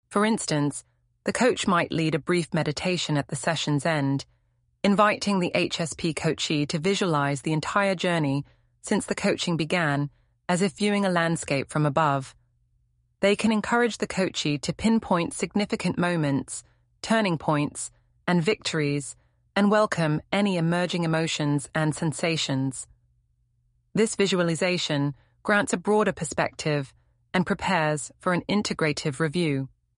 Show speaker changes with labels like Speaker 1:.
Speaker 1: For instance, the coach might lead a brief meditation at the session's end, inviting the HSP coachee to visualize the entire journey since the coaching began, as if viewing a landscape from above. They can encourage the coachee to pinpoint significant moments, turning points, and victories, and welcome any emerging emotions and sensations. This visualization grants a broader perspective and prepares for an integrative review.